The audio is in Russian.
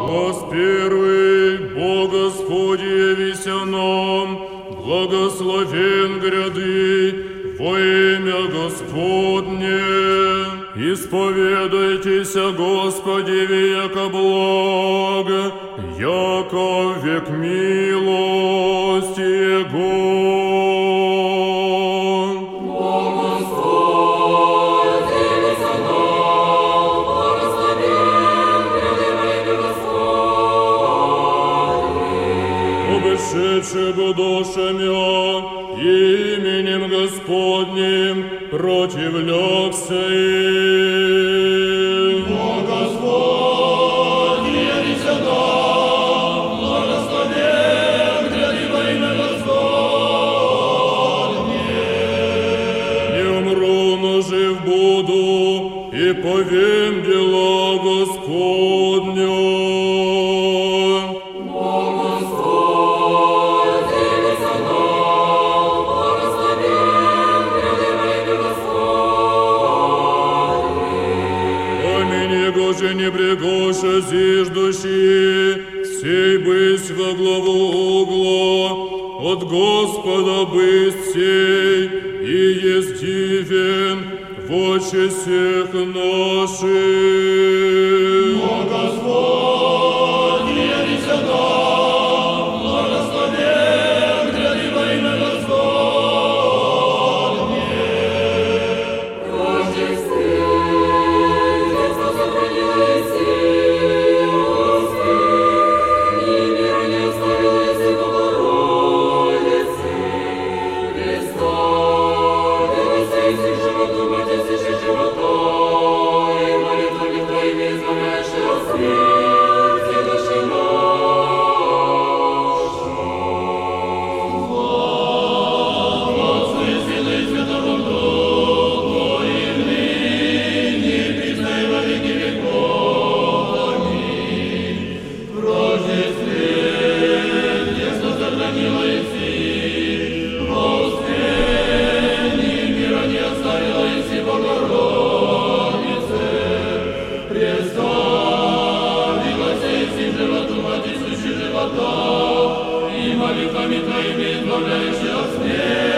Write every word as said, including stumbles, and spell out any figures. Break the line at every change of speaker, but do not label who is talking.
Воспируй, Бог Господь, явися нам, благословен гряды во имя Господне. Исповедайтеся, Господи, века благ, яко век милости Его. Обешедшего душамя именем Господним противлёгся им.
О Господи, явися нам, благословен гряды во имя Господне.
Не умру, но жив буду, и повем дела Господню. Же не прегоша зиждущие, сей бысь во главу угла, от Господа бысть сей, и есть дивен в очи всех наших.
О Господи, явися нам, благословен гряды во имя Господне. И молитвами Твоими избавляющий от смерти.